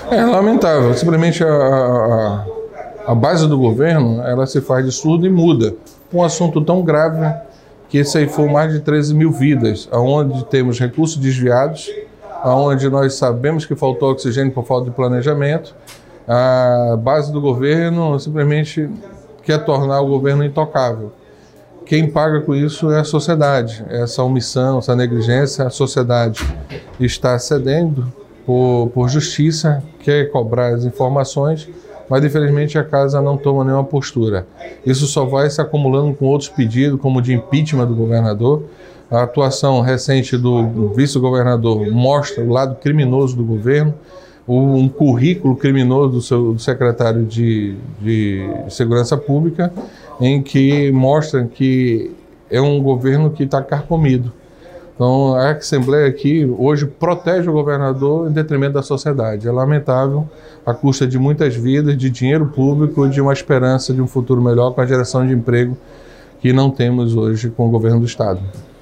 É lamentável, simplesmente a base do governo, ela se faz de surdo e muda. Um assunto tão grave que ceifou mais de 13 mil vidas, onde temos recursos desviados, onde nós sabemos que faltou oxigênio por falta de planejamento. A base do governo simplesmente quer tornar o governo intocável. Quem paga com isso é a sociedade. Essa omissão, essa negligência, a sociedade está cedendo por justiça, quer cobrar as informações, mas infelizmente a casa não toma nenhuma postura. Isso só vai se acumulando com outros pedidos, como o de impeachment do governador. A atuação recente do vice-governador mostra o lado criminoso do governo, um currículo criminoso do secretário de Segurança Pública, em que mostra que é um governo que está carcomido. Então, a Assembleia aqui hoje protege o governador em detrimento da sociedade. É lamentável, à custa de muitas vidas, de dinheiro público e de uma esperança de um futuro melhor com a geração de emprego que não temos hoje com o governo do Estado.